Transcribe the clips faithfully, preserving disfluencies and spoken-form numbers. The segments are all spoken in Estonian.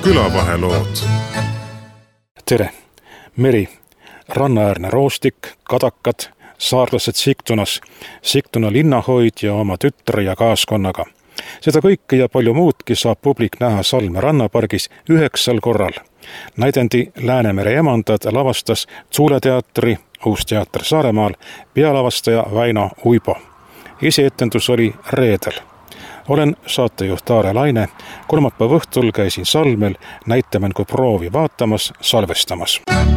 külavahelood. Tere! Meri, rannaäärne roostik, kadakad, saarlased Sigtunas, Sigtuna linnahoid ja oma tütre ja kaaskonnaga. Seda kõike ja palju muudki saab publik näha Salme rannapargis üheksal korral. Näidendi Läänemere emandad lavastas Tuuleteatri, Uus teater Saaremaal, pealavastaja Väino Uibo. Esietendus oli reedel. Olen saatejuht Aare Laine. Kolmapäeva õhtul käisin Salmel näitemängu proovi vaatamas, salvestamas.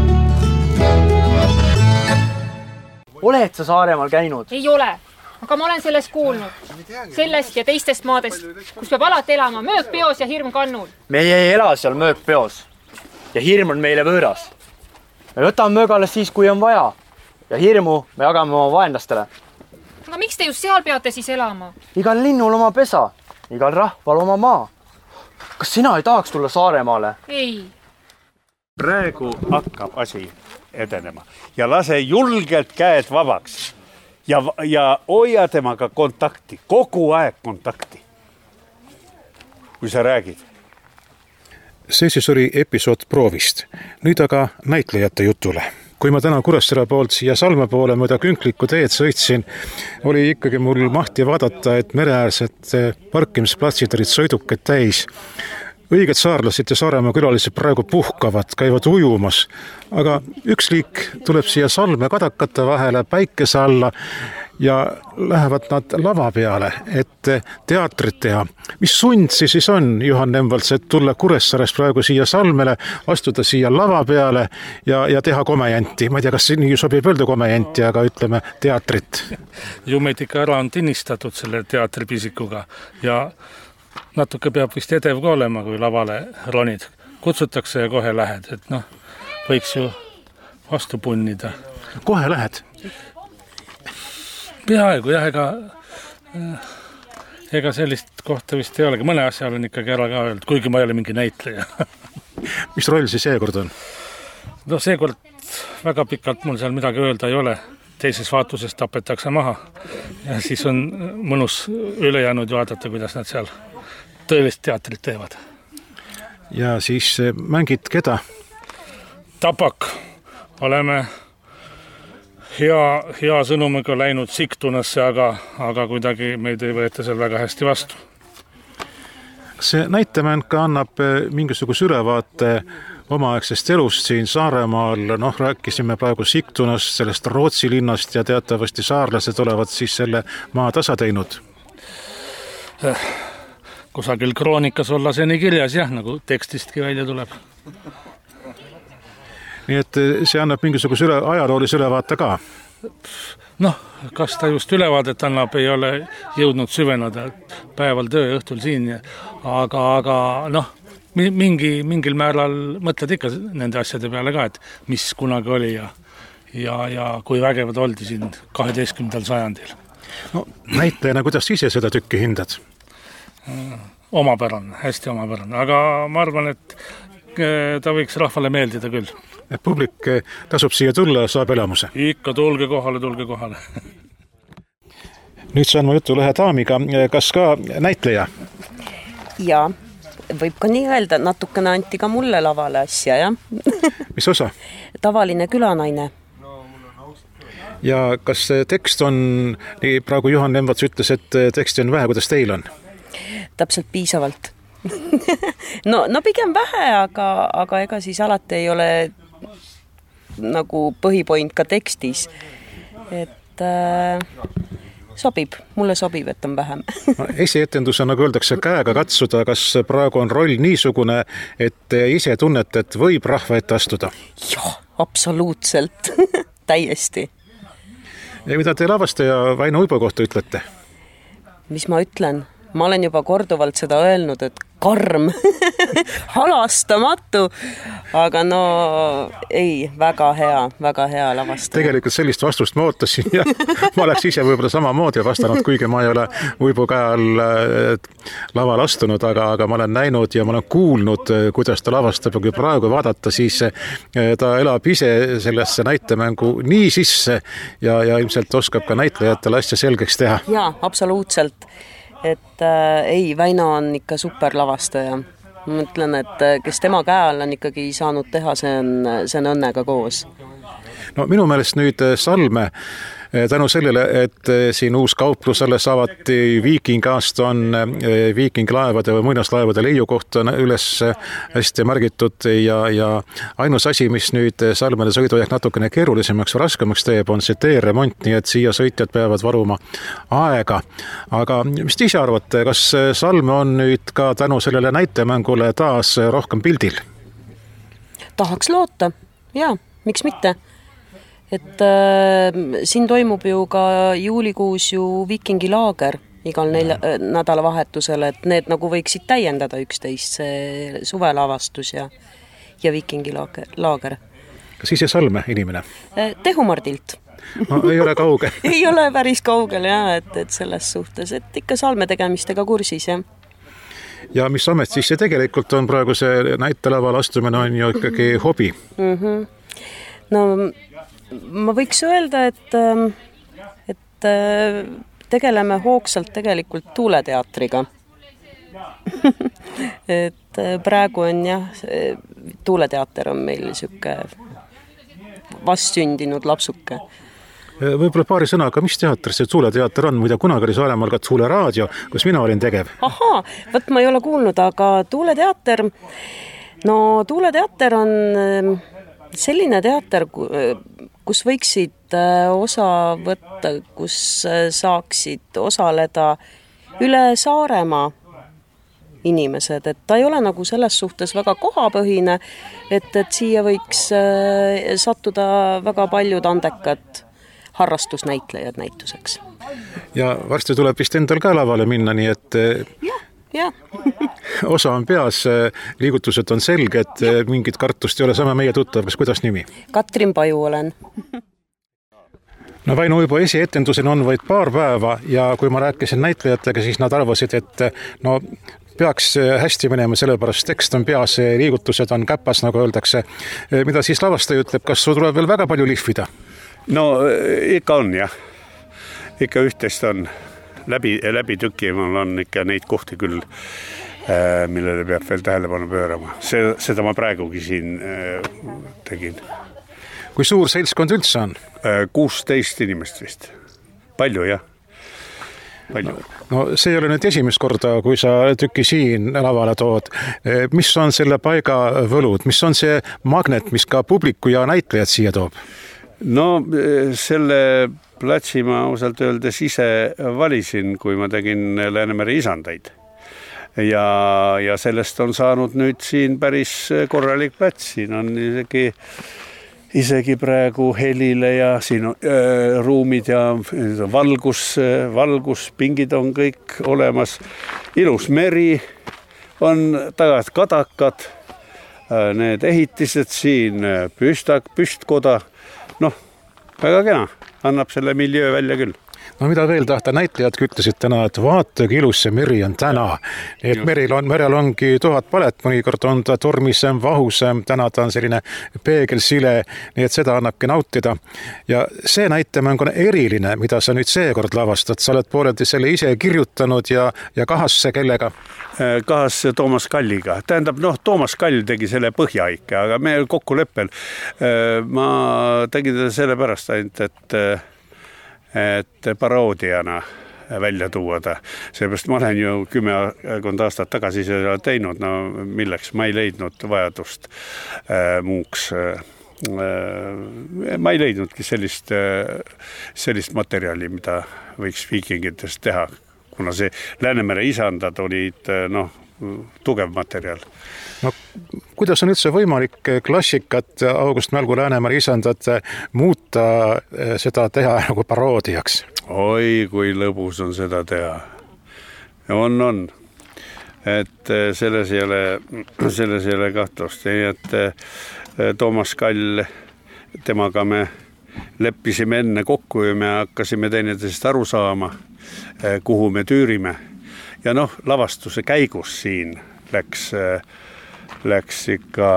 Oled sa Saaremaal käinud? Ei ole, aga ma olen sellest kuulnud. Sellest ja teistest maadest, kus peab alati elama möökpeos ja hirm kannul. Meie ei ela seal möökpeos ja hirm on meile võõras. Me võtame möögales siis, kui on vaja ja hirmu me jagame oma vaenlastele. Aga miks te just seal peate siis elama? Igal linnul oma pesa, igal rahval oma maa. Kas sina ei tahaks tulla Saaremaale? Ei. Praegu hakkab asi edenema ja lase julgelt käed vabaks ja, ja hoia temaga kontakti, kogu aeg kontakti, kui sa räägid. See siis oli episood proovist. Nüüd aga näitlejate jutule. Kui ma täna Kuressaare poolt siia Salme poole mööda Künklikku teed sõitsin, oli ikkagi mul mahti vaadata, et mereäärsed parkimisplatsid olid sõidukad täis. Õiged saarlased ja Saaremaa külalised praegu puhkavad, käivad ujumas, aga üks liik tuleb siia Salme kadakate vahele päikese alla ja lähevad nad lava peale, et teatrit teha. Mis sund siis on, Juhan Nemvalts, et tulla Kuressaarest praegu siia Salmele, astuda siia lava peale ja, ja teha komejanti? Ma ei tea, kas nii sobib öelda komejanti, aga ütleme teatrit. Ju meid ikka ära on tinnistatud selle teatripisikuga ja natuke peab vist edev ka olema, kui lavale ronid. Kutsutakse ja kohe lähed, et noh, võiks ju vastu punnida. Kohe lähed? Peaaegu, jah, ega, ega sellist kohta vist ei olegi. Mõne asja olen ikkagi ära ka öelnud, kuigi ma ei ole mingi näitleja. Mis roll siis seekord on? No seekord väga pikalt mul seal midagi öelda ei ole. Teises vaatuses tapetakse maha ja siis on mõnus ülejäänud vaadata, kuidas nad seal tõelist teatrit teevad. Ja siis mängid keda? Tapak. Oleme hea, hea sõnumiga läinud Sigtunasse, aga, aga kuidagi meid ei võeta seal väga hästi vastu. See näitemäng annab mingisuguse ülevaate omaaegsest elust siin Saaremaal. Noh, rääkisime praegu Sigtunast, sellest Rootsi linnast ja teatavasti saarlased olevat siis selle maa tasa teinud. Eh, kusagil kroonikas olla see nii kirjas, jah, nagu tekstistki välja tuleb. Nii et see annab mingisuguse üle, ajaloolise ülevaate ka? Noh, kas ta just ülevaadet annab, ei ole jõudnud süvenada päeval töö ja õhtul siin, aga, aga noh, mingi, mingil määral mõtled ikka nende asjade peale ka, et mis kunagi oli ja, ja, ja kui vägevad oldi siin kaheteistkümnendal sajandil. No, näitlejana, kuidas ise seda tükki hindad? Omapärane, hästi omapärane, aga ma arvan, et ta võiks rahvale meeldida küll. Et publik tasub siia tulla, saab elamuse? Ikka tulge kohale, tulge kohale. Nüüd saan ma jutu ühe daamiga. Kas ka näitleja? Jaa, võib ka nii öelda. Natukene anti ka mulle lavale asja, jah? Mis osa? Tavaline külanaine. Ja kas tekst on, nii praegu Juhan Nemvalts ütles, et teksti on vähe, kuidas teil on? Täpselt piisavalt. no, no pigem vähe, aga, aga ega siis alati ei ole nagu põhipoint ka tekstis. Et äh, sobib, mulle sobib, et on vähem. no, esietendus on, nagu öeldakse, käega katsuda. Kas praegu on roll niisugune, et ise tunnete, et võib rahva ette astuda? Jah, absoluutselt. Täiesti. Ja mida te lavastaja Väino Uibo kohta ütlete? Mis ma ütlen? Ma olen juba korduvalt seda öelnud, et karm, halastamatu, aga no ei, väga hea, väga hea lavastaja. Tegelikult sellist vastust ma ootasin ja ma oleks ise võib-olla samamoodi vastanud, kuigi ma ei ole Uibo käe all laval astunud, aga, aga ma olen näinud ja ma olen kuulnud, kuidas ta lavastab ja kui praegu vaadata, siis ta elab ise sellesse näitemängu nii sisse ja, ja ilmselt oskab ka näitlejatele asja selgeks teha. Jaa, absoluutselt. Et äh, ei, Väino on ikka super lavastaja. ma mõtlen, et kes tema käe all on ikkagi saanud teha, see on, see on õnnega koos. No minu meelest nüüd Salme tänu sellele, et siin uus kauplus alles avati, Viiking aasta on Viiking laevade või muinaslaevade leiukoht on üles hästi märgitud ja, ja ainus asi, mis nüüd Salmele sõidu jääk natukene keerulisemaks või raskemaks teeb, on see teeremont, nii et siia sõitjad peavad varuma aega. Aga mis te ise arvate, kas Salme on nüüd ka tänu sellele näitemängule taas rohkem pildil? Tahaks loota, jaa, miks mitte? Et äh, siin toimub ju ka juulikuus ju Viikingi laager igal nelja, äh, nädalavahetusel, et need nagu võiksid täiendada üksteist, see suvelavastus ja, ja Viikingi laager. laager. Kas ise Salme inimene? Äh, Tehumardilt. No, ei ole kauge. ei ole päris kaugel, jah, et, et selles suhtes, et ikka Salme tegemistega kursis, jah. Ja mis amet siis see tegelikult on praegu see näitelaval astumine on ju ikkagi hobi? Mm-hmm. No ma võiks öelda, et, et tegeleme hoogsalt tegelikult tuuleteatriga. et praegu on jah, tuuleteater on meil niisugune vastsündinud lapsuke. Võib-olla paari sõnaga, mis teater see tuuleteater on, mida kunagi oli Saaremaal ka Tuuleraadio, kus mina olin tegev? Ahaa, võt ma ei ole kuulnud, aga tuuleteater, no tuuleteater on selline teater, kus võiksid osa võtta, kus saaksid osaleda üle Saaremaa inimesed, et ta ei ole nagu selles suhtes väga kohapõhine, et, et siia võiks sattuda väga paljud andekad harrastusnäitlejad näituseks. Ja varsti tuleb vist endal ka lavale minna, nii et ja, ja. osa on peas, liigutused on selged, mingit kartust ei ole, sama meie tuttav, kas kuidas nimi? Katrin Paju olen. No Väino Uibo esietendusel on vaid paar päeva ja kui ma rääkisin näitlejatega, siis nad arvasid, et no peaks hästi minema, sellepärast tekst on peas, liigutused on käpas, nagu öeldakse. Mida siis lavastaja ütleb, kas sul tuleb veel väga palju lihvida? No ikka on jah, ikka üht-teist on läbi, läbi tüki, mul on ikka neid kohti küll, millele peab veel tähelepanu pöörama. See, seda ma praegugi siin tegin. Kui suur seltskond üldse on? kuusteist inimest vist. Palju jah. Palju. No, no see ei ole nüüd esimest korda, kui sa tüki siin lavale tood. Mis on selle paiga võlud? Mis on see magnet, mis ka publiku ja näitlejad siia toob? No selle platsi ma ausalt öeldes ise valisin, kui ma tegin Läänemere isandaid. Ja, ja sellest on saanud nüüd siin päris korralik plats. Siin on isegi, isegi praegu helile ja siin on äh, ruumid ja valgus, valguspingid on kõik olemas. Ilus meri on tagad kadakad, äh, need ehitised siin, püstak, püstkoda. Noh, väga kena, annab selle miljöö välja küll. No mida veel tahta, näitlejad ütlesid täna, et vaatagi ilus see meri on täna. Nii et meril on, merel ongi tuhat palet, mõnikord on ta tormisem, vahusem, täna ta on selline peegelsile, nii et seda annabki nautida. Ja see näitemäng on eriline, mida sa nüüd seekord lavastad. Sa oled pooleldi selle ise kirjutanud ja, ja kahas see kellega? Kahas Toomas Kalliga. Tähendab, noh, Toomas Kall tegi selle põhja ikka, aga meil kokkuleppel ma tegin seda selle pärast ainult, et et paroodiana välja tuua ta. Seepärast ma olen ju kümme aastat tagasi seda teinud, no milleks ma ei leidnud vajadust äh, muuks. Äh, ma ei leidnudki sellist, äh, sellist materjali, mida võiks viikingitest teha, kuna see Läänemere isandad olid noh, tugev materjal. No, kuidas on üldse võimalik klassikat August Mälgu Läänemere isandad muuta, seda teha nagu paroodiaks? Oi, kui lõbus on seda teha. On, on. Et selles ei ole, selles ei ole kahtlust. Et Toomas Kall, temaga me leppisime enne kokku ja me hakkasime teineteisest aru saama, kuhu me tüürime. Ja noh, lavastuse käigus siin läks, läks ikka,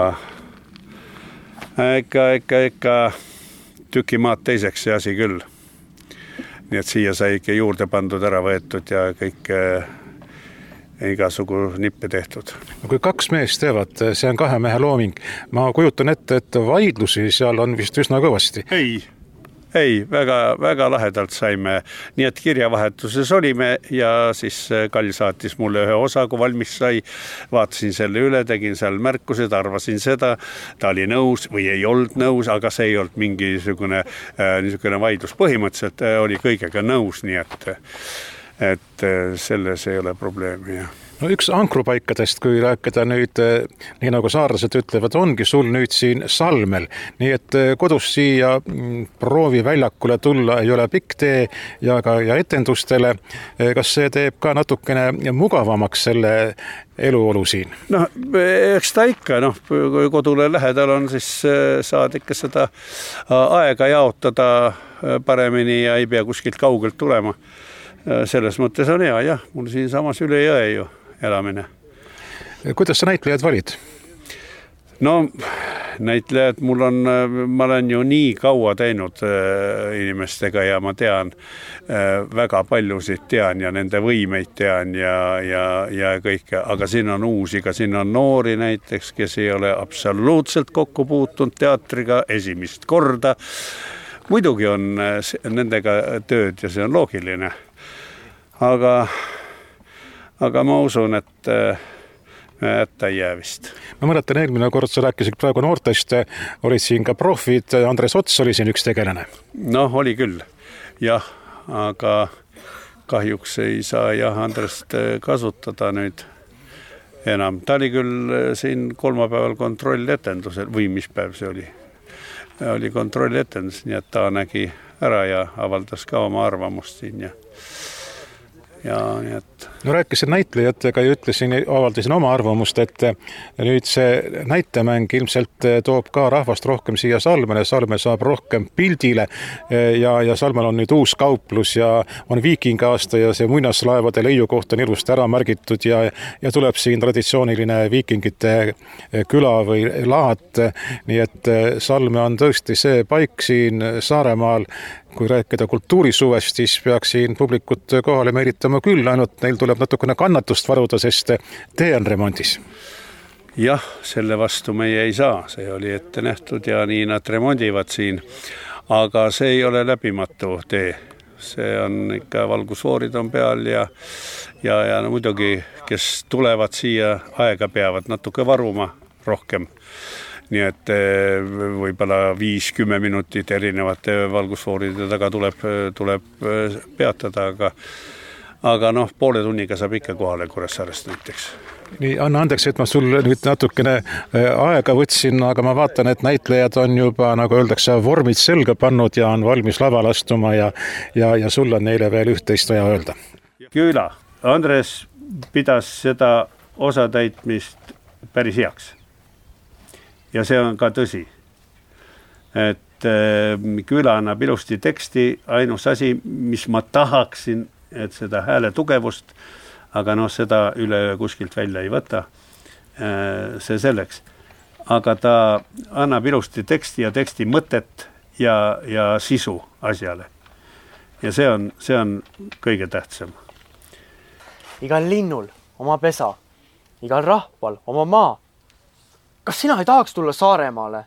ikka, ikka, ikka tükimaad teiseks see asi küll. Nii et siia sai ikka juurde pandud ära võetud ja kõik igasugu nippe tehtud. No kui kaks meest teevad, see on kahe mehe looming. Ma kujutan ette, et vaidlusi seal on vist üsna kõvasti. Ei, ei, väga, väga lahedalt saime. Nii et kirjavahetuses olime ja siis Kall saatis mulle ühe osa, kui valmis sai. Vaatasin selle üle, tegin seal märkused, arvasin seda. Ta oli nõus või ei olnud nõus, aga see ei olnud mingisugune niisugune vaidlus. Põhimõtteliselt oli kõigega nõus, nii et, et selles ei ole probleemi. No üks ankrupaikadest, kui rääkida nüüd, nii nagu saarlased ütlevad, ongi sul nüüd siin Salmel. Nii et kodus siia proovi väljakule tulla ei ole pikk tee ja ka ja etendustele. Kas see teeb ka natukene mugavamaks selle eluolu siin? No, eks ta ikka, noh, kui kodule lähedal on, siis saad ikka seda aega jaotada paremini ja ei pea kuskilt kaugelt tulema. Selles mõttes on hea, jah, mul siin samas üle jõe ju elamine. Kuidas sa näitlejad valid? No näitlejad, mul on, ma olen ju nii kaua teinud inimestega ja ma tean väga paljusid tean ja nende võimeid tean ja, ja, ja kõike, aga siin on uusi, ka siin on noori näiteks, kes ei ole absoluutselt kokku puutunud teatriga esimest korda. Muidugi on nendega tööd ja see on loogiline, aga Aga ma usun, et jätta ei jää vist. Ma mõnetan eelmine kord, sa rääkisid praegu noortest, olid siin ka profid, Andres Ots oli siin üks tegelane. No oli küll, jah, aga kahjuks ei saa jah Andrest kasutada nüüd enam. Ta oli küll siin kolmapäeval kontrolletendusel, või mis päev see oli? Oli kontrolletendus, nii et ta nägi ära ja avaldas ka oma arvamust siin ja Ja, nii et... No rääkisin näitlejatega ja ütlesin, avaldasin oma arvamust, et nüüd see näitemäng ilmselt toob ka rahvast rohkem siia Salmele, Salme saab rohkem pildile ja, ja Salmel on nüüd uus kauplus ja on viikingaasta ja see muinaslaevade leiukoht on ilusti ära märgitud ja, ja tuleb siin traditsiooniline viikingite küla või laat, nii et Salme on tõesti see paik siin Saaremaal. Kui rääkida kultuurisuvest, siis peaks siin publikut kohale meelitama küll, ainult neil tuleb natukene kannatust varuda, sest tee on remondis. Jah, selle vastu meie ei saa, see oli ette nähtud ja nii nad remondivad siin, aga see ei ole läbimatu tee. See on ikka valgusfoorid on peal ja, ja, ja no muidugi, kes tulevad siia aega peavad natuke varuma rohkem. Nii et võibolla viis kümme minutit erinevate valgusfooride taga tuleb, tuleb peatada, aga, aga noh, poole tunniga saab ikka kohale Kuressaarest näiteks. Nii, anna andeks, et ma sul nüüd natukene aega võtsin, aga ma vaatan, et näitlejad on juba, nagu öeldakse, vormid selga pannud ja on valmis laval astuma ja, ja, ja sul on neile veel üht-teist vaja öelda. Küla, Andres pidas seda osatäitmist päris heaks. Ja see on ka tõsi, et Küla annab ilusti teksti, ainus asi, mis ma tahaksin, et seda hääle tugevust, aga noh, seda üle kuskilt välja ei võta, see selleks. Aga ta annab ilusti teksti ja teksti mõtet ja, ja sisu asjale. Ja see on, see on kõige tähtsam. Igal linnul oma pesa, igal rahval oma maa. Kas sina ei tahaks tulla Saaremaale?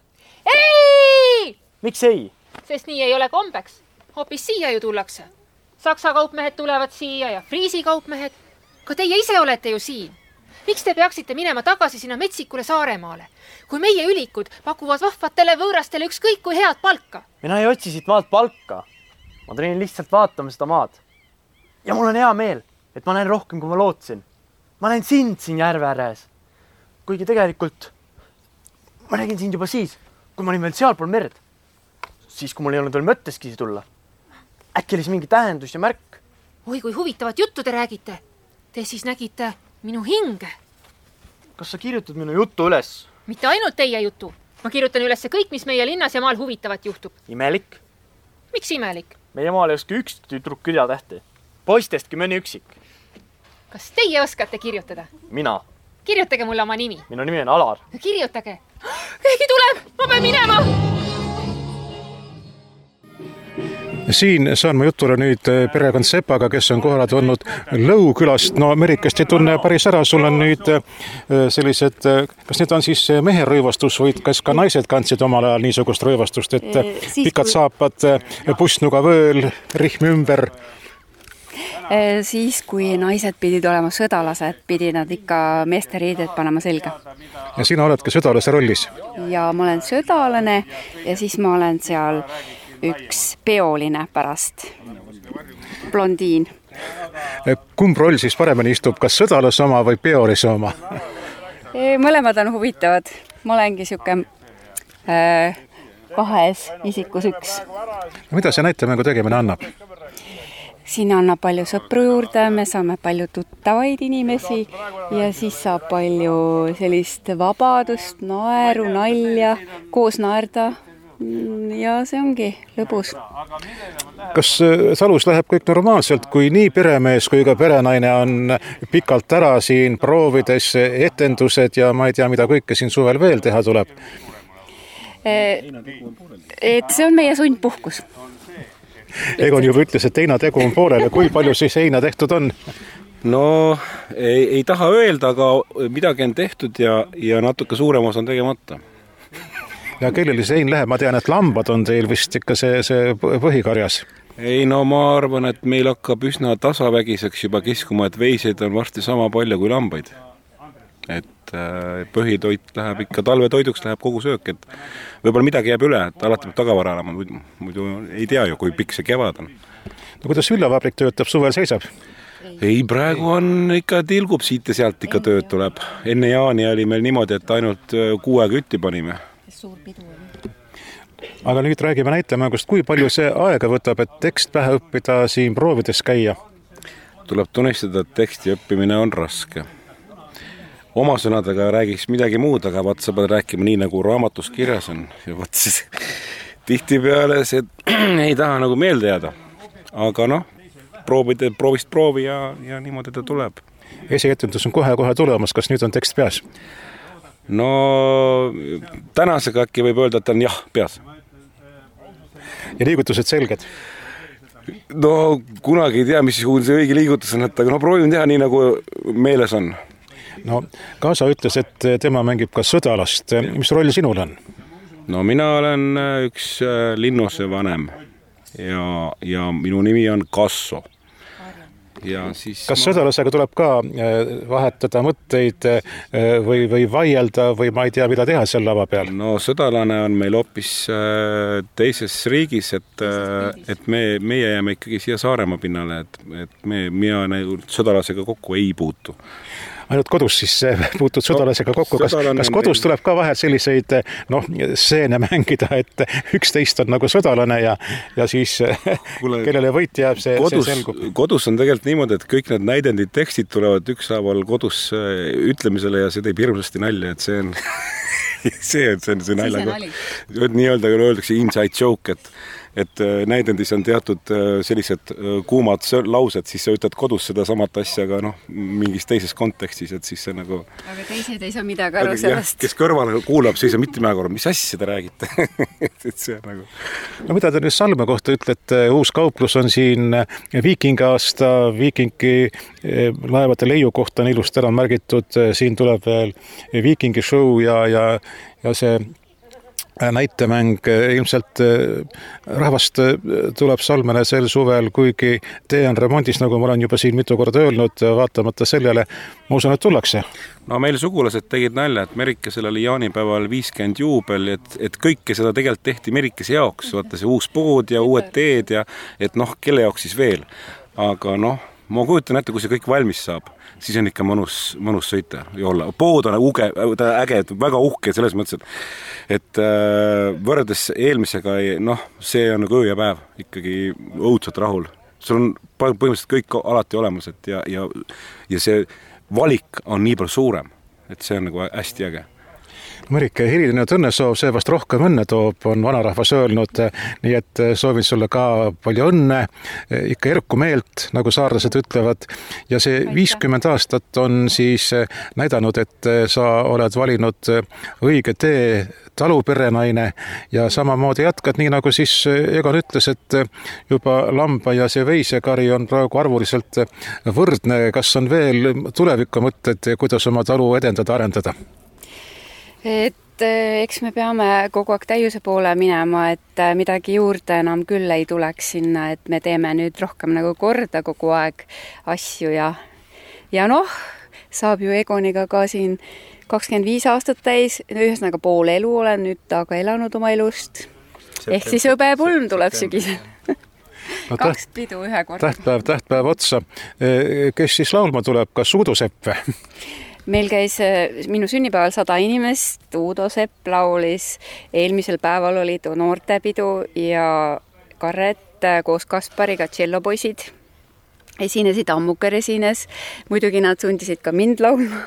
Ei! Miks ei? Sest nii ei ole kombeks. Hoopis siia ju tullakse. Saksa kaupmehed tulevad siia ja Friisi kaupmehed. Ka teie ise olete ju siin. Miks te peaksite minema tagasi sinna metsikule Saaremaale? Kui meie ülikud pakuvad vahvatele võõrastele ükskõik kui head palka. Mina ei otsi siit maalt palka. Ma tulin lihtsalt vaatama seda maad. Ja mul on hea meel, et ma näen rohkem, kui ma lootsin. Ma näen sind siin järve ääres. Kuigi tegelikult... Ma nägin sind juba siis, kui ma olin veel sealpool merd. Siis, kui mul ei olnud veel mõtteski tulla. Äkki oli mingi tähendus ja märk. Oi, kui huvitavat juttu te räägite. Te siis nägite minu hinge. Kas sa kirjutad minu juttu üles? Mitte ainult teie jutu. Ma kirjutan üles kõik, mis meie linnas ja maal huvitavat juhtub. Imelik? Miks imelik? Meie maal ei oska üks tüdruk küdatähti. Poistestki mõni üksik. Kas teie oskate kirjutada? Mina. Kirjutage mulle oma nimi. Minu nimi on Alar. Kirjutage. Keegi tuleb, ma pean minema. Siin saan ma jutule nüüd perekond Sepaga, kes on kohale tulnud Lõukülast. No Merikest ei tunne päris ära, sul on nüüd sellised, kas need on siis mehe rõivastus või kas ka naised kandsid omal ajal niisugust rõivastust, et siis, pikad kui... saapad, pussnuga vööl, rihm ümber? Siis, kui naised pidid olema sõdalased, pidi nad ikka meeste riided panema selga. Ja sina oledki sõdalase rollis? Ja ma olen sõdalane ja siis ma olen seal üks peoline pärast, blondiin. Kumb roll siis paremini istub, kas sõdalase oma või peolise oma? Mõlemad on huvitavad. Ma olengi siuke äh, kahes isikus üks. Mida see näitemängu tegemine annab? Siin annab palju sõpru juurde, me saame palju tuttavaid inimesi ja siis saab palju sellist vabadust, naeru, nalja, koos naerda. Ja see ongi lõbus. Kas salus läheb kõik normaalselt, kui nii peremees kui ka perenaine on pikalt ära siin proovides, etendused ja ma ei tea, mida kõike siin suvel veel teha tuleb? Et see on meie sundpuhkus. Egon juba ütles, et heinategu on poolele. Kui palju siis heina tehtud on? No ei, ei taha öelda, aga midagi on tehtud ja, ja natuke suurem osa on tegemata. Ja kellele see hein läheb? Ma tean, et lambad on teil vist ikka see, see põhikarjas. Ei, no ma arvan, et meil hakkab üsna tasavägiseks juba kiskuma, et veiseid on varsti sama palju kui lambaid. Et äh, põhitoit läheb ikka, talvetoiduks läheb kogu söök, et võib-olla midagi jääb üle, et alati peab tagavara olema, muidu, muidu ei tea ju, kui pikk see kevad on. No kuidas villavabrik töötab, suvel seisab? Ei, praegu on ikka tilgub siit ja sealt ikka tööd tuleb. Enne jaani oli meil niimoodi, et ainult kuue kütti panime. Suur pidu oli. Aga nüüd räägime näitemängust, kui palju see aega võtab, et tekst pähe õppida siin proovides käia? Tuleb tunnistada, et teksti õppimine on raske. Oma sõnadega räägiks midagi muud, aga vaat sa pead rääkima nii, nagu raamatus kirjas on. Ja vaat siis tihti peale see ei taha nagu meelde jääda. Aga noh, proovide, proovist proovi ja, ja niimoodi ta tuleb. Esietendus on kohe-kohe tulemas, kas nüüd on tekst peas? No tänasega äkki võib öelda, et on jah, peas. Ja liigutused selged? No kunagi ei tea, mis see õige liigutus on, et aga no proovin teha nii, nagu meeles on. No Kaasa ütles, et tema mängib ka sõdalast. Mis roll sinul on? No mina olen üks linnuse vanem ja, ja minu nimi on Kasso. Ja siis kas sõdalasega tuleb ka vahetada mõtteid või, või vaielda või ma ei tea, mida teha seal lava peal? No sõdalane on meil hoopis teises riigis, et, et me, meie jääme ikkagi siia Saaremaa pinnale, et, et me, mina sõdalasega kokku ei puutu. Ainult kodus siis puutud sõdalasega kokku. Kas, kas kodus tuleb ka vahel selliseid noh, seene mängida, et üksteist on nagu sõdalane ja, ja siis Kule, kellele võit jääb, see, kodus, see selgub? Kodus on tegelikult niimoodi, et kõik need näidendid tekstid tulevad ükshaaval kodus ütlemisele ja see teeb hirmsasti nalja, et see on see on see, see nalja. Nii-öelda öeldakse inside joke, et et näidendis on teatud sellised kuumad laused, siis sa ütled kodus seda samat asja, aga noh, mingis teises kontekstis, et siis see nagu... Aga teised ei saa midagi aru sellest. Kes kõrval kuulab, siis on mitte mäega aru, mis asja te räägite. et see nagu... No mida te nüüd Salme kohta ütlete, uus kauplus on siin Viikingi aasta, Viikingi laevade leiu kohta on ilust ära märgitud, siin tuleb veel Viikingi show ja, ja, ja see näitemäng, ilmselt rahvast tuleb Salmele sel suvel, kuigi tee on remondis, nagu ma olen juba siin mitu korda öelnud, vaatamata sellele, ma usun, et tullakse. No meil sugulased tegid nalja, et Merikesel oli jaanipäeval viiskümmend juubel, et, et kõike seda tegelikult tehti Merikese jaoks, vaata see uus pood ja uued teed ja et noh, kelle jaoks siis veel. Aga noh, ma kujutan ette, kui see kõik valmis saab, siis on ikka mõnus, mõnus sõita ja olla. Pood on uge, äge, väga uhke selles mõttes, et, et võrreldes eelmisega, noh, see on nagu öö ja päev ikkagi õudselt rahul. Sul on põhimõtteliselt kõik alati olemas, et ja, ja, ja see valik on nii palju suurem, et see on nagu hästi äge. Merike, heliline õnnesoov, see vast rohkem õnne toob, on vanarahvas öelnud, nii et soovin sulle ka palju õnne, ikka erku meelt, nagu saarlased ütlevad, ja see viiskümmend aastat on siis näidanud, et sa oled valinud õige tee, taluperenaine ja samamoodi jätkad, nii nagu siis Egon ütles, et juba lamba ja see veisekari on praegu arvuliselt võrdne. Kas on veel tuleviku mõtted, kuidas oma talu edendada, arendada? Et eks me peame kogu aeg täiuse poole minema, et midagi juurde enam küll ei tuleks sinna, et me teeme nüüd rohkem nagu korda kogu aeg asju ja, ja noh, saab ju Egoniga ka siin kakskümmend viis aastat täis, ühesõnaga pool elu olen nüüd aga elanud oma elust. Ehk siis hõbepulm tuleb sügisel. No, kaks täht, pidu ühe korda. Tähtpäev, tähtpäev otsa. Kes siis laulma tuleb, kas Uudo Sepp? Meil käis minu sünnipäeval sada inimest, Uudo Sepp laulis, eelmisel päeval oli too noortepidu ja Karret koos Kaspariga tšellopoisid esinesid, Ammuker esines, muidugi nad sundisid ka mind laulma.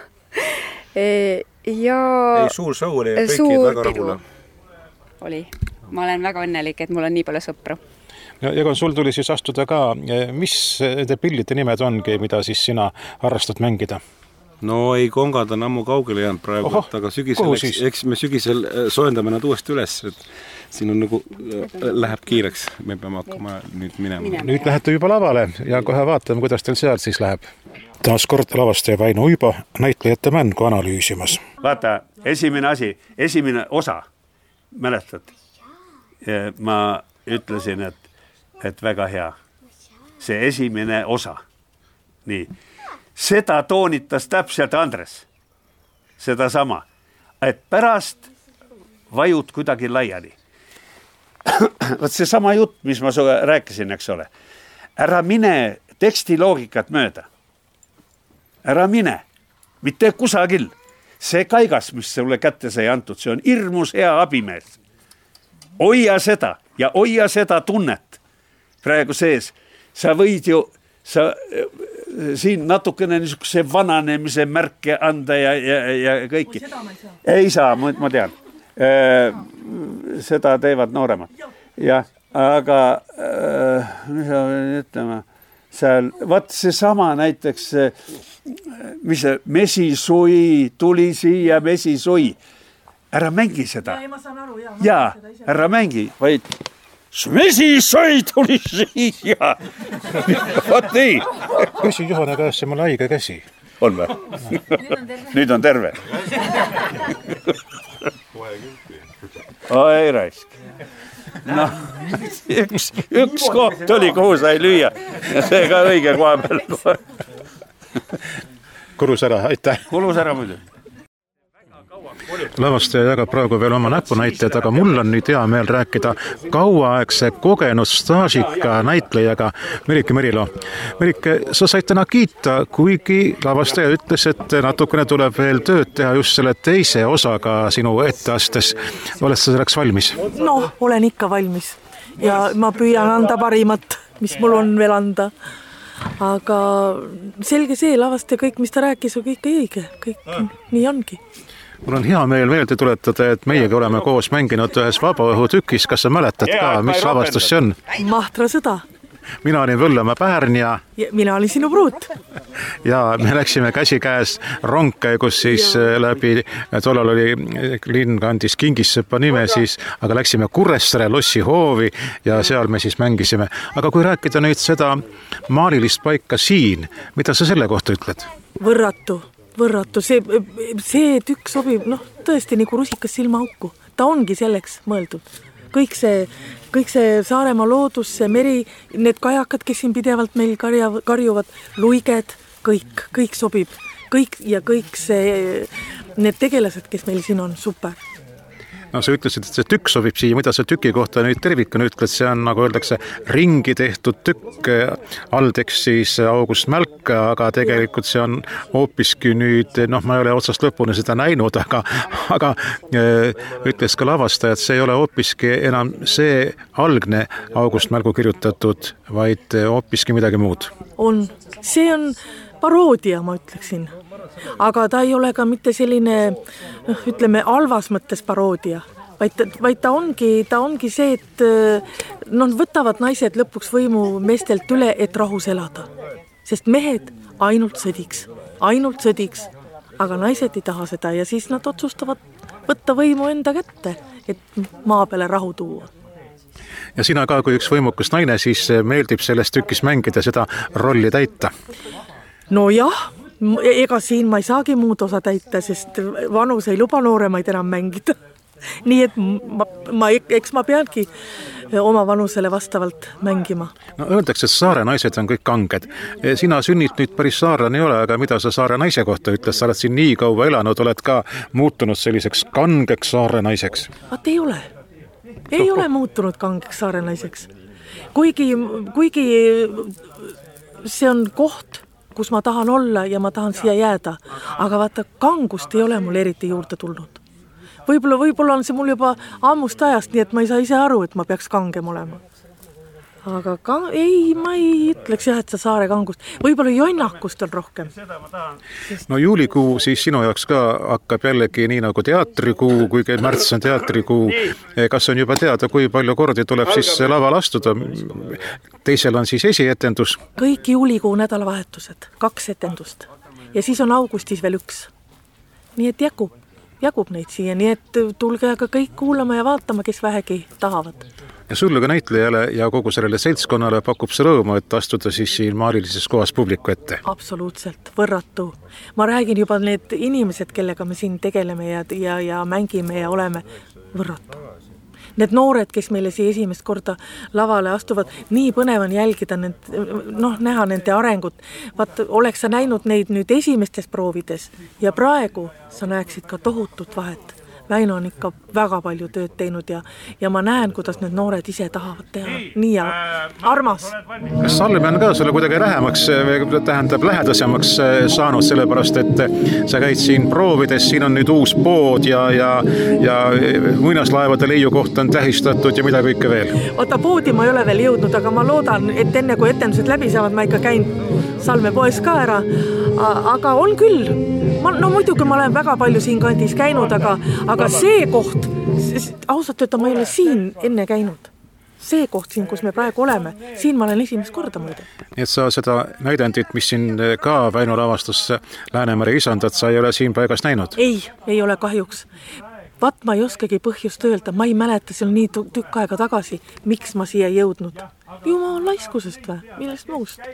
Ja ei, suur show oli ja kõikid väga rahule. Oli. Ma olen väga õnnelik, et mul on nii palju sõpru. Ja Egon, sul tuli siis astuda ka, mis te pillite nimed ongi, mida siis sina harrastad mängida? No ei, kongad on ammu kaugele jäänud praegu, Oho, aga sügisel, eks, eks me sügisel soojendame nad uuesti üles, et siin on nagu, läheb kiireks, me peame hakkama nüüd minema. Nüüd lähete juba lavale ja kohe vaatame, kuidas teil seal siis läheb. Taas kord lavastaja Väino Uibo näitlejate mängu analüüsimas. Vaata, esimene asi, esimene osa, mäletad, ma ütlesin, et, et väga hea. See esimene osa. Nii. Seda toonitas täpselt Andres, seda sama, et pärast vajud kuidagi laiali. Võt see sama jutt, mis ma sulle rääkisin, eks ole. Ära mine teksti loogikat mööda. Ära mine, mitte kusagil. See kaigas, mis sulle kätte sai antud, see on hirmus hea abimees. Hoia seda ja hoia seda tunnet praegu sees. Sa võid ju, sa... siin natukene niisuguse vananemise märke anda ja, ja, ja kõiki. Seda ma ei saa. Ei saa, ma, ma tean. Seda teevad nooremad. Ja, aga mis ma ütlema, seal, vaat see sama näiteks, mis see mesisui, tuli siia mesisui. Ära mängi seda. Ja, ma saan aru, ja, ja ära mängi, vaid mesisui tuli siia. Vaat nii. Küsi Juhane käes, see mul haige käsi. On või? Nüüd on terve. Oi raisk. No, üks, üks koht oli, kuhu sai lüüa. Ja see ka õige koha peal. Kulus ära, aitäh. Kulus ära muidu. Lavastaja jagab praegu veel oma näpunäitajad, aga mul on nüüd hea meel rääkida kauaaegse kogenud staažika näitlejaga Merike Merilo. Merike, sa said täna kiita, kuigi lavastaja ütles, et natukene tuleb veel tööd teha just selle teise osaga sinu etteastes. Oled sa selleks valmis? No, olen ikka valmis ja ma püüan anda parimat, mis mul on veel anda. Aga selge see, lavastaja kõik, mis ta rääkis, on kõik õige. Kõik nii ongi. Mul on hea meel meelde tuletada, et meiega oleme koos mänginud ühes vabaõhutükis. Kas sa mäletad ka, mis lavastus see on? Mahtra sõda. Mina olin Võllamäe Pärn ja... ja... Mina olin sinu pruut. Ja me läksime käsikäes rongkäigus siis ja. läbi, tollal oli linn kandis Kingissepa nime siis, aga läksime Kuressaare Lossi hoovi ja seal me siis mängisime. Aga kui rääkida nüüd seda maalilist paika siin, mida sa selle kohta ütled? Võrratu. Võrratu, see, see tükk sobib, noh, tõesti nagu rusikas silmaauku. Ta ongi selleks mõeldud. Kõik see, kõik see Saaremaa loodus, see meri, need kajakad, kes siin pidevalt meil karja, karjuvad, luiged, kõik, kõik sobib. Kõik ja kõik see, need tegelased, kes meil siin on, super. No sa ütlesid, et see tükk sobib siia, mida sa tüki kohta nüüd tervikuna ütled, see on nagu öeldakse ringi tehtud tükk, aldeks siis August Mälka, aga tegelikult see on hoopiski nüüd, noh, ma ei ole otsast lõpuni seda näinud, aga, aga ütles ka lavastaja, et see ei ole hoopiski enam see algne August Mälgu kirjutatud, vaid hoopiski midagi muud. On, see on paroodia, ma ütleksin. Aga ta ei ole ka mitte selline, ütleme, halvas mõttes paroodia, vaid ta, vaid ta ongi, ta ongi see, et no, võtavad naised lõpuks võimu meestelt üle, et rahus elada. Sest mehed ainult sõdiks, ainult sõdiks, aga naised ei taha seda ja siis nad otsustavad võtta võimu enda kätte, et maa peale rahu tuua. Ja sina ka, kui üks võimukas naine, siis meeldib selles tükis mängida seda rolli täita? No jah, ega siin ma ei saagi muud osa täita, sest vanus ei luba nooremaid enam mängida. Nii et ma, ma, eks ma peangi oma vanusele vastavalt mängima. No öeldakse, et saare naised on kõik kanged. Sina sünnid nüüd päris saarlane ei ole, aga mida sa saare naise kohta ütles? Sa oled siin nii kaua elanud, oled ka muutunud selliseks kangeks saare naiseks. Vaat ei ole. Ei ole muutunud kangeks saare naiseks. Kuigi, kuigi see on koht, kus ma tahan olla ja ma tahan siia jääda. Aga vaata, kangust ei ole mul eriti juurde tulnud. Võib-olla, võib-olla on see mul juba ammust ajast, nii et ma ei saa ise aru, et ma peaks kangem olema. Aga ka, ei, ma ei ütleks jah, et sa saare kangust. Võib-olla jonnakust on rohkem. No juulikuu siis sinu jaoks ka hakkab jällegi nii nagu teatrikuu, kuigi märts on teatrikuu. Kas on juba teada, kui palju kordi tuleb siis laval astuda? Teisel on siis esietendus. Kõik juulikuu nädalavahetused, kaks etendust. Ja siis on augustis veel üks. Nii et jagub. jagub neid siia, nii et tulge aga kõik kuulama ja vaatama, kes vähegi tahavad. Ja sulle ka näitlejale ja kogu sellele seltskonnale pakub see rõõmu, et astuda siis siin maalilises kohas publiku ette? Absoluutselt, võrratu. Ma räägin juba need inimesed, kellega me siin tegeleme ja, ja, ja mängime ja oleme võrratu. Need noored, kes meile siia esimest korda lavale astuvad, nii põnev on jälgida, need, noh, näha nende arengut. Vaat, oleks sa näinud neid nüüd esimestes proovides ja praegu sa näeksid ka tohutut vahet. Väino on ikka väga palju tööd teinud ja, ja ma näen, kuidas need noored ise tahavad teha. Nii ja armas. Kas Salme on ka sulle kuidagi lähemaks, tähendab lähedasemaks saanud, sellepärast, et sa käid siin proovides, siin on nüüd uus pood ja, ja, ja muinaslaevade leiukoht on tähistatud ja mida kõike veel? Oota, poodi ma ei ole veel jõudnud, aga ma loodan, et enne kui etendused läbi saavad, ma ikka käin Salme poes ka ära. Aga on küll. Ma, no muidugi ma olen väga palju siin kandis käinud, aga, aga see koht, ausalt öelda, ma ei ole siin enne käinud. See koht siin, kus me praegu oleme, siin ma olen esimest korda muide. Nii et sa seda näidendit, mis siin ka Väino lavastus Läänemere isandad, sa ei ole siin paigas näinud? Ei, ei ole kahjuks. Vaat ma ei oskagi põhjust öelda, ma ei mäleta seal nii tükk aega tagasi, miks ma siia jõudnud. Jumala laiskusest või, millest muust?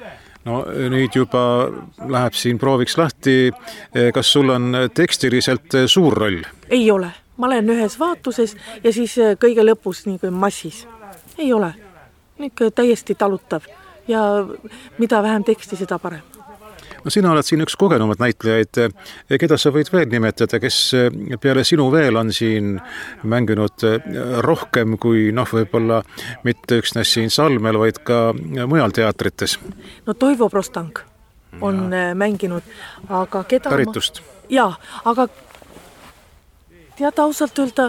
No nüüd juba läheb siin prooviks lahti. Kas sul on tekstiliselt suur roll? Ei ole. Ma olen ühes vaatuses ja siis kõige lõpus nii kui massis. Ei ole. Nikke täiesti talutav ja mida vähem teksti, seda parem. No sina oled siin üks kogenumad näitlejaid. Keda sa võid veel nimetada, kes peale sinu veel on siin mänginud rohkem kui noh, võib-olla mitte üksnes siin Salmel, vaid ka mujal teatrites? No Toivo Prostang on ja. mänginud, aga keda... Päritust. Ma... Jaa, aga tead ausalt öelda,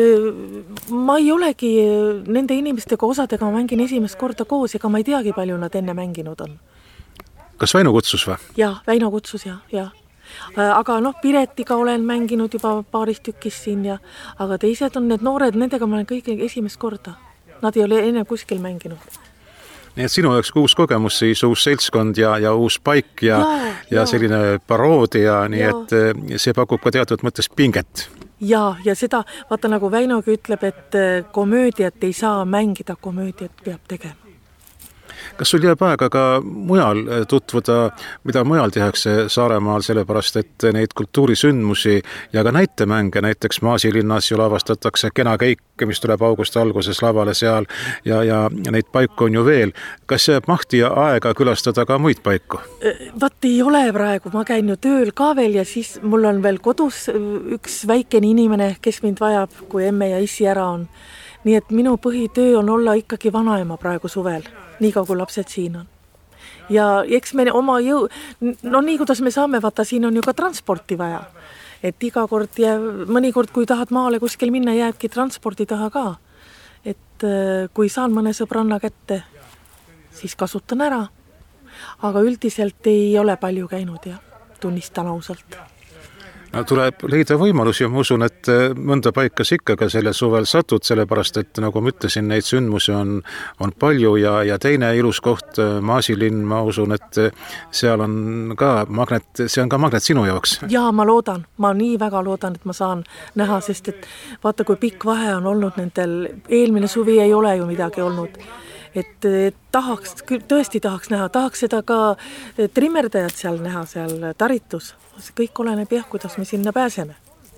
ma ei olegi nende inimestega osadega, ma mängin esimest korda koos, ega ma ei teagi, palju nad enne mänginud on. Kas Väino kutsus või? Jaa, Väino kutsus, jah, jah. Aga noh, Piretiga olen mänginud juba paaris tükis siin, ja, aga teised on need noored, nendega ma olen kõige esimest korda. Nad ei ole enne kuskil mänginud. Nii et sinu jaoks uus kogemus, siis uus seltskond ja, ja uus paik ja, ja, ja, ja selline paroodia, nii ja. Et see pakub ka teatud mõttes pinget. Ja, ja seda, vaata nagu Väinogi ütleb, et komöödiat ei saa mängida, komöödiat peab tegema. Kas sul jääb aega ka mujal tutvuda, mida mujal tehakse Saaremaal, sellepärast et neid kultuurisündmusi ja ka näitemänge, näiteks Maasilinnas ju lavastatakse Kena käik, mis tuleb augusti alguses lavale seal ja, ja neid paiku on ju veel. Kas jääb mahti ja aega külastada ka muid paiku? Vaat ei ole praegu, ma käin ju tööl ka veel ja siis mul on veel kodus üks väikene inimene, kes mind vajab, kui emme ja issi ära on. Nii et minu põhitöö on olla ikkagi vanaema praegu suvel, nii kui lapsed siin on. Ja eks me oma jõu, no nii kuidas me saame, vaata siin on ju ka transporti vaja. Et iga kord ja mõnikord, kui tahad maale kuskil minna, jääbki transpordi taha ka. Et kui saan mõne sõbranna kätte, siis kasutan ära. aga üldiselt ei ole palju käinud ja tunnistan ausalt. No, tuleb leida võimalusi ja ma usun, et mõnda paikas ikka ka selle suvel satud, sellepärast et nagu ma ütlesin, neid sündmusi on, on palju ja, ja teine ilus koht, Maasilinn, ma usun, et seal on ka magnet, see on ka magnet sinu jaoks. Jaa, ma loodan, ma nii väga loodan, et ma saan näha, sest et vaata, kui pikk vahe on olnud nendel, eelmine suvi ei ole ju midagi olnud. Et, et tahaks, tõesti tahaks näha, tahaks seda ka trimmerdajat seal näha, seal Taritus. See kõik oleneb jah, kuidas me sinna pääseme.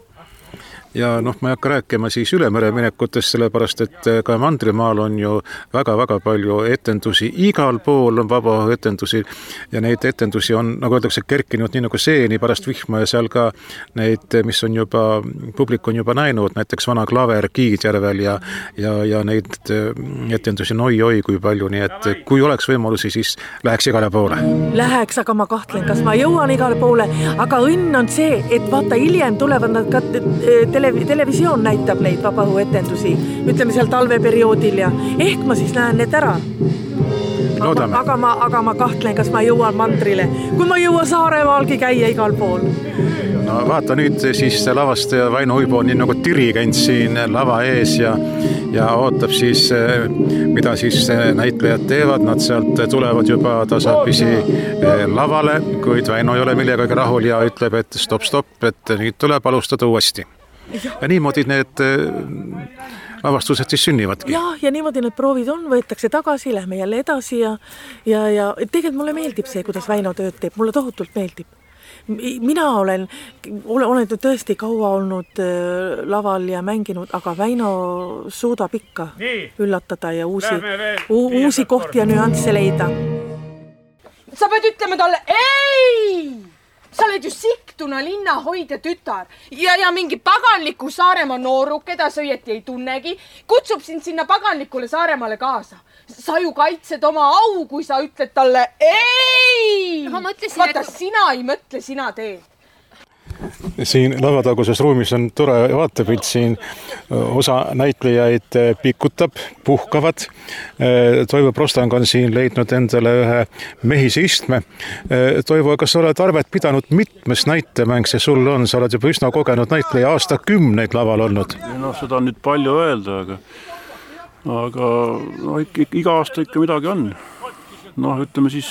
Ja noh, ma ei hakka rääkima siis ülemere minekutest, sellepärast et ka Mandrimaal on ju väga-väga palju etendusi, igal pool on vaba etendusi ja neid etendusi on, nagu öeldakse, kerkinud nii nagu seeni pärast vihma ja seal ka neid, mis on juba, publik on juba näinud, näiteks Vana Klaver Kiidjärvel ja, ja, ja neid etendusi on oi-oi kui palju, nii et kui oleks võimalusi, siis läheks igale poole. Läheks, aga ma kahtlen, kas ma jõuan igale poole, aga õnn on see, et vaata hiljem tulevad nad ka tele televisioon näitab neid vabaõhuetendusi, ütleme seal talveperioodil ja ehk ma siis näen need ära. Aga, aga, ma, aga ma kahtlen, kas ma jõuan mandrile, kui ma jõuan Saaremaalgi käia igal pool. No vaata nüüd siis lavastaja Väino Uibo on nii nagu dirigent siin lava ees ja, ja ootab siis, mida siis näitlejad teevad. Nad sealt tulevad juba tasapisi lavale, kuid Väino ei ole millegagi rahul ja ütleb, et stop, stop, et nüüd tuleb alustada uuesti. Ja niimoodi need lavastused siis sünnivadki. Ja, ja niimoodi need proovid on, võetakse tagasi, lähme jälle edasi ja, ja, ja tegelikult mulle meeldib see, kuidas Väino tööd teeb, mulle tohutult meeldib. Mina olen, olen tõesti kaua olnud laval ja mänginud, aga Väino suudab ikka üllatada ja uusi, uusi kohti ja nüansse leida. Sa pead ütlema talle, ei! Sa oled ju Sigtuna linna hoidja tütar ja, ja mingi paganliku Saaremaa nooru, keda sa õieti ei tunnegi, kutsub sind sinna paganlikule Saaremaale kaasa. Sa ju kaitsed oma au, kui sa ütled talle ei! No, ma mõtlesin, Vaata, et... sina ei mõtle, sina teed. Siin lavataguses ruumis on tore vaatepilt, siin osa näitlejaid pikutab, puhkavad. Toivo Prostang on siin leidnud endale ühe mehise istme. Toivo, kas sa oled arvet pidanud mitmes näitemäng see sul on? Sa oled juba üsna kogenud näitleja, aastakümneid laval olnud. No, seda on nüüd palju öelda, aga, aga no, iga aasta ikka midagi on. No, ütleme siis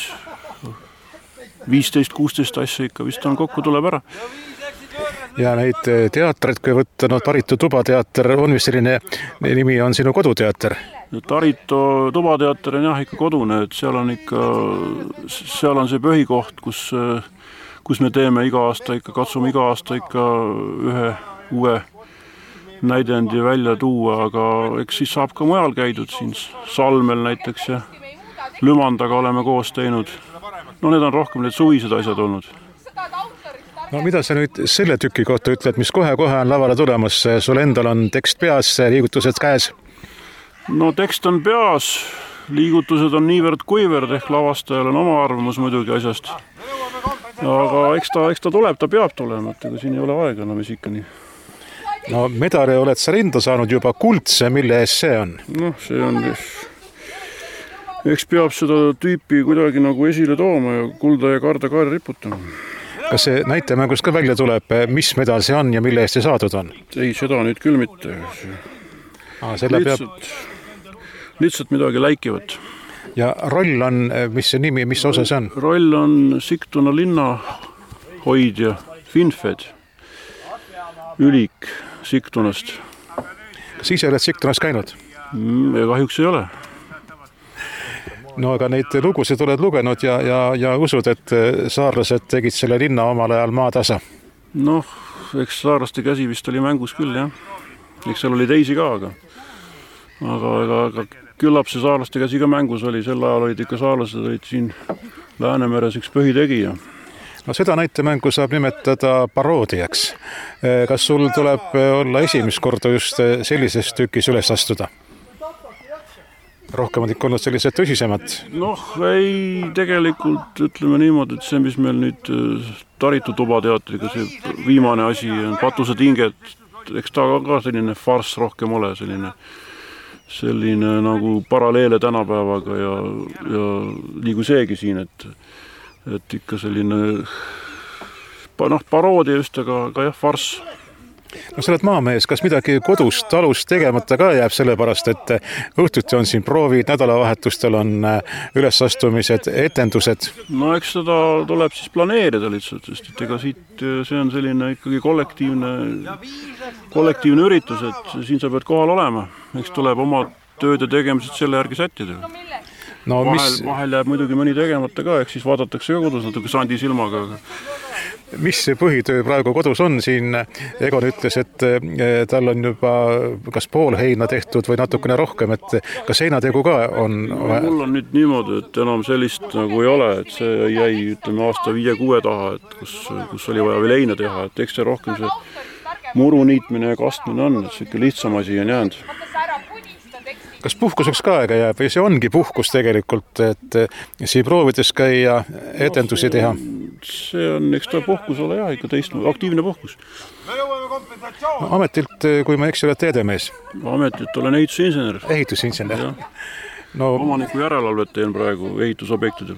viisteist kuusteist asja ikka vist on kokku tuleb ära. Ja neid teatreid, kui võtta, no Taritu tubateater on vist selline nimi, on sinu koduteater? Taritu tubateater on jah ikka kodune, et seal on ikka, seal on see põhikoht, kus, kus me teeme iga aasta ikka, katsume iga aasta ikka ühe uue näidendi välja tuua, aga eks siis saab ka mujal käidud siin Salmel näiteks ja Lümandaga oleme koos teinud. No need on rohkem need suvised asjad olnud. No mida sa nüüd selle tüki kohta ütled, mis kohe-kohe on lavale tulemas? Sul endal on tekst peas, liigutused käes? No tekst on peas, liigutused on niivõrd kuivõrd, ehk lavastajal on oma arvamus muidugi asjast. Aga eks ta, eks ta tuleb, ta peab tulema, et ega siin ei ole aega enam ikka nii. No medali oled sa rinda saanud juba kuldse, mille ees see on? Noh, see on... Eks peab seda tüüpi kuidagi nagu esile tooma ja kulda ja karda kaari riputama. Kas see näitemängust ka välja tuleb, mis medal see on ja mille eest see saadud on? Ei, seda nüüd küll mitte. Ah, selle lihtsalt, peab... lihtsalt midagi läikivat. Ja roll on, mis see nimi, mis osa see on? Roll on Sigtuna linna hoidja, Finfed, ülik Sigtunast. Kas ise oled Sigtunas käinud? Ja kahjuks ei ole. No aga neid lugusid oled lugenud ja, ja, ja usud, et saarlased tegid selle linna omal ajal maatasa? Noh, eks saarlaste käsi vist oli mängus küll, jah. Eks seal oli teisi ka, aga, aga, aga, aga küllap see saarlaste käsi ka mängus oli. Sel ajal olid ikka saarlased olid siin Läänemeres üks põhitegija. No seda näitemängu saab nimetada paroodiaks. Kas sul tuleb olla esimest korda just sellises tükis üles astuda? Rohkem on ikka olnud sellised tõsisemad? Noh, ei, tegelikult ütleme niimoodi, et see, mis meil nüüd Taritu tubateatriga, see viimane asi on Patused hinged, eks ta ka selline farss rohkem ole, selline selline nagu paralleele tänapäevaga ja, ja nii kui seegi siin, et, et ikka selline noh, paroodia just, aga, aga jah, farss. No sa oled maamees, kas midagi kodust talust tegemata ka jääb sellepärast, et õhtuti on siin proovid, nädalavahetustel on ülesastumised, etendused? No eks seda tuleb siis planeerida lihtsalt, sest et ega siit see on selline ikkagi kollektiivne, kollektiivne üritus, et siin sa pead kohal olema. Eks tuleb oma tööde tegemised selle järgi sättida. No, vahel, mis... vahel jääb muidugi mõni tegemata ka, eks siis vaadatakse ka kodus natuke sandi silmaga. Aga... Mis see põhitöö praegu kodus on siin? Egon ütles, et tal on juba kas pool heina tehtud või natukene rohkem, et kas heinategu ka on? No, mul on nüüd niimoodi, et enam sellist nagu ei ole, et see jäi ütleme aasta viie-kuue taha, et kus, kus oli vaja veel heina teha, et eks see rohkem see muru niitmine ja kastmine on, et see lihtsam asi on jäänud. Kas puhkuseks ka aega jääb või see ongi puhkus tegelikult, et siin proovides käia, etendusi teha? See on, eks ta puhkus ole jah, ikka teist, aktiivne puhkus. No, ametilt, kui ma eksi, oled teedemees? Ametilt olen ehitusinsener. Ehitusinsener. No... Omaniku järelevalvet teen praegu ehitusobjektidel.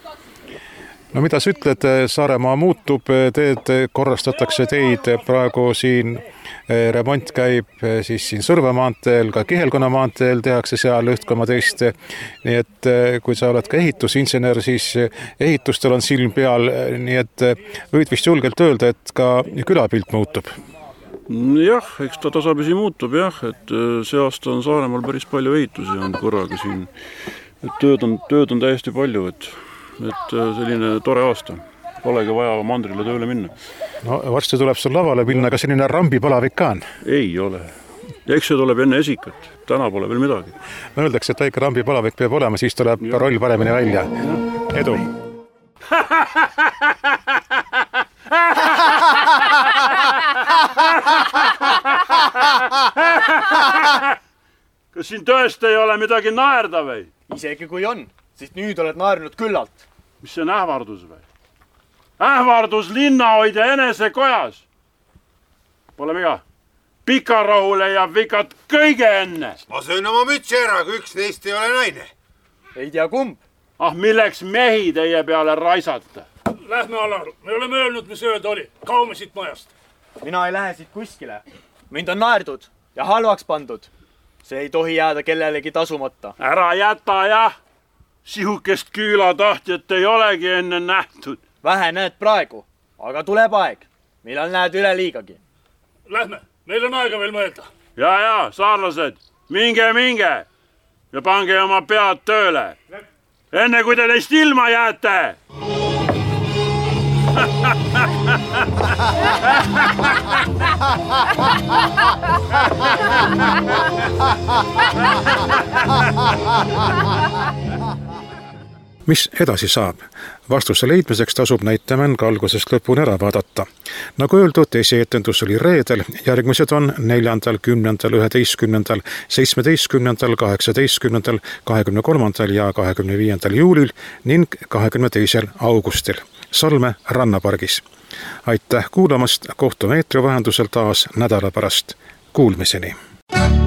No mida sa ütled, Saaremaa muutub, teed korrastatakse teid, praegu siin remont käib siis siin Sõrve maanteel, ka Kihelkonna maanteel tehakse seal üht koma teist. Nii et kui sa oled ka ehitusinsener, siis ehitustel on silm peal, nii et võid vist julgelt öelda, et ka külapilt muutub. Jah, eks ta tasapisi muutub jah, et see aasta on Saaremaal päris palju ehitusi on korraga siin. Et tööd on, tööd on täiesti palju, et et selline tore aasta. Polegi vaja mandrile tööle minna. No varsti tuleb sul lavale minna, aga selline rambipalavik ka on? Ei ole. Eks see tuleb enne esikat. Täna pole veel midagi. No öeldakse, et väike rambipalavik peab olema, siis tuleb ja. Roll paremini välja. Ja. Edu! Kas siin tõesti ei ole midagi naerda või? Isegi kui on. Siis nüüd oled naernud küllalt. Mis see on ähvardus või? Ähvardus linnahoidja enese kojas. Pole miga. Pikarahu leiab vikat kõige enne. Ma söön oma mütsi ära, kui üks neist ei ole naine. Ei tea kumb. Ah, milleks mehi teie peale raisata? Lähme Alar, me oleme öelnud, mis öelda oli. Kaume siit majast. Mina ei lähe siit kuskile. Mind on naerdud ja halvaks pandud. See ei tohi jääda kellelegi tasumata. Ära jäta, jah. Sihukest küülatahtjat ei olegi enne nähtud. Vähe näed praegu, aga tuleb aeg. Millal näed üle liigagi? Lähme, meil on aega veel mõelda. Ja, ja, saarlased, minge, minge ja pange oma pead tööle. Enne kui te teist ilma jääte. Mis edasi saab? Vastuse leidmiseks tasub näitemäng algusest lõpuni ära vaadata. Nagu öeldud, esietendus oli reedel, järgmised on neljandal, kümnendal, üheteistkümnendal, seitsmeteistkümnendal, kaheksateistkümnendal, kahekümne kolmandal ja kahekümne viiendal juulil ning kahekümne teisel augustil Salme rannapargis. Aitäh kuulamast, kohtume eetri vahendusel taas nädala pärast. Kuulmiseni!